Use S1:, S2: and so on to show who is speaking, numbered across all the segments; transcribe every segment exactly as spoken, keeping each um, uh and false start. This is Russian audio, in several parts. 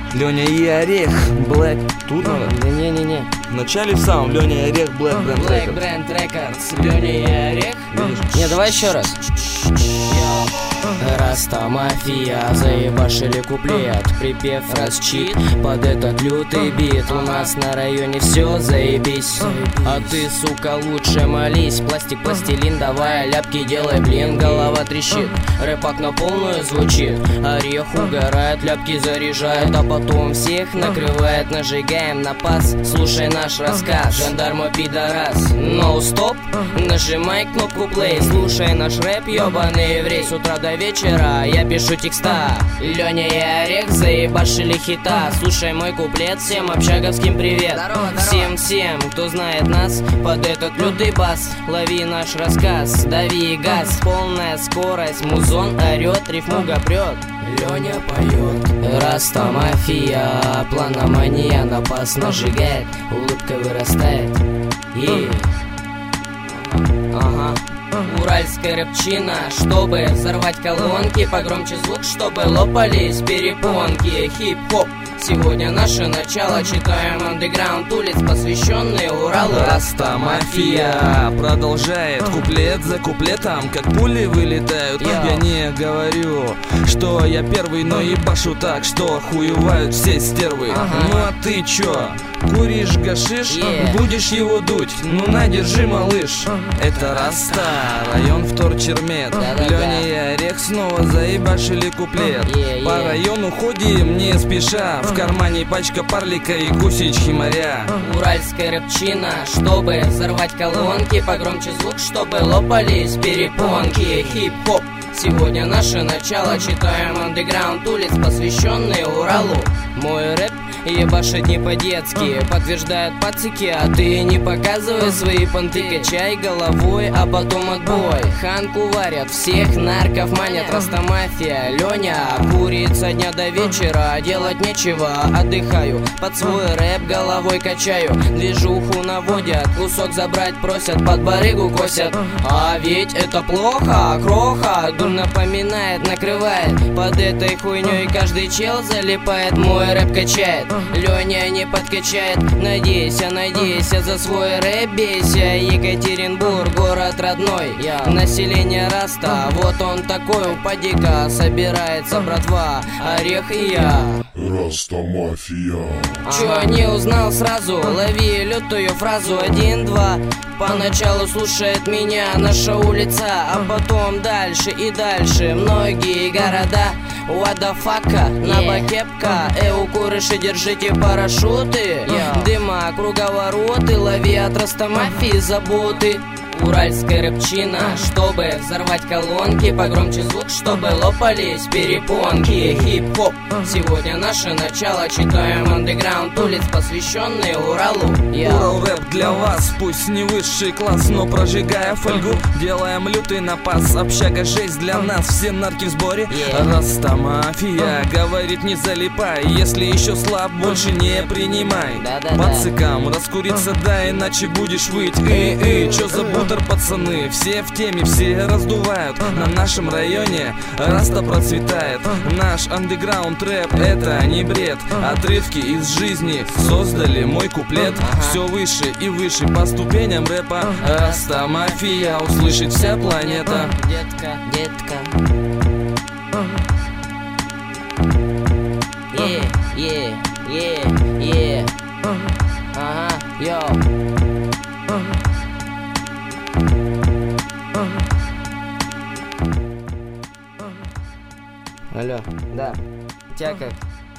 S1: Леня и Орех, Black. Тут надо?
S2: Да не-не-не.
S1: В начале в самом Леня и Орех, Black Brand
S2: Black
S1: Records.
S2: Brand Records, Леня и Орех.
S1: Видишь?
S2: Не, давай еще раз. Раста мафия, заебашили куплет, припев расчит под этот лютый бит. У нас на районе все заебись, а ты, сука, лучше молись. Пластик, пластилин, давай ляпки делай, блин, голова трещит. Рэпак на полную звучит, Орех угорает, ляпки заряжает, а потом всех накрывает. Нажигаем на пас, слушай наш рассказ. Жандарма пидорас, ноу стоп, нажимай кнопку плей, слушай наш рэп, ёбаный еврей. С утра до вечера я пишу текста, Леня и Орех заебашили хита. Слушай мой куплет, всем общаговским привет. Здорово, здорово. Всем-всем, кто знает нас, под этот лютый бас лови наш рассказ, дави газ, полная скорость, музон орет, рифмуга прет. Леня поет, Раста мафия, планомания, напас нажигает, улыбка вырастает. И... Ага. Уральская рэпчина, чтобы взорвать колонки, погромче звук, чтобы лопались перепонки. Хип-хоп, сегодня наше начало, читаем андеграунд улиц, посвященные Уралу.
S1: Раста мафия продолжает куплет за куплетом, как пули вылетают.
S2: Йо.
S1: Я не говорю, что я первый, но ебашу так, что охуевают все стервы.
S2: Ага.
S1: Ну а ты чё? Куришь гашиш,
S2: Yeah.
S1: будешь его дуть? Ну на, держи, малыш. Это Раста, район Вторчермет.
S2: Да-да-да.
S1: Леня и Орех снова заебашили куплет.
S2: Yeah, yeah.
S1: По району ходим не спеша, в кармане пачка парлика и кусечки моря.
S2: Уральская рэпчина, чтобы взорвать колонки, погромче звук, чтобы лопались перепонки. Хип-хоп, сегодня наше начало, читаем андеграунд улиц, посвященные Уралу. Мой рэп ебашит не по-детски, подтверждают пацики, а ты не показывай свои понты. Качай головой, а потом отбой. Ханку варят, всех нарков манят. Раста мафия, Леня курит со дня до вечера, делать нечего, отдыхаю, под свой рэп головой качаю. Движуху наводят, кусок забрать просят, под барыгу косят. А ведь это плохо, кроха, дурно поминает, накрывает. Под этой хуйней каждый чел залипает, мой рэп качает, Леня не подкачает. Надейся, надейся, за свой рэп бейся. Екатеринбург, город родной, население Раста, вот он такой, упади-ка, собирается братва, Орех и я.
S3: Раста мафия.
S2: Чё не узнал сразу, лови лютую фразу. Один-два, поначалу слушает меня наша улица, а потом дальше и дальше многие города. What the fuck, наба кепка, эу курыши, держите парашюты. Yeah. Дыма, круговороты, лови от Раста мафии заботы. Уральская рэпчина, чтобы взорвать колонки, погромче звук, чтобы лопались перепонки. Хип-хоп, сегодня наше начало, читаем андеграунд улиц, посвященные Уралу.
S1: Урал рэп для вас, пусть не высший класс, но прожигая фольгу, делаем лютый напас. Общага жесть для нас, все нарки в сборе.
S2: Yeah.
S1: Раста мафия говорит, не залипай, если еще слаб, больше не принимай.
S2: Да-да-да.
S1: Пацикам раскуриться дай, иначе будешь выть. Эй-эй, чё за бутер, пацаны? Все в теме, все раздувают. На нашем районе Раста процветает. Наш андеграунд рэп — это не бред. Отрывки из жизни создали мой куплет. Все выше и выше по ступеням рэпа. Раста мафия услышит вся планета.
S2: Детка, детка. Е, е, е, е. Ага, йоу. Алло, да. У тебя как?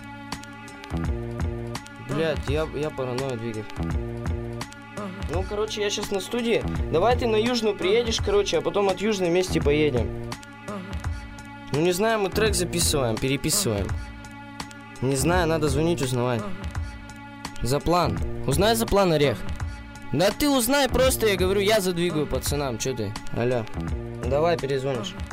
S2: Блять, я, я паранойю двигать. Ну, короче, я сейчас на студии. Давай ты на Южную приедешь, короче, а потом от Южной вместе поедем. Ну, не знаю, мы трек записываем, переписываем. Не знаю, надо звонить, узнавать. За план. Узнай за план, Орех. Да ты узнай просто, я говорю, я задвигаю пацанам, чё ты? Алло. Давай, перезвонишь.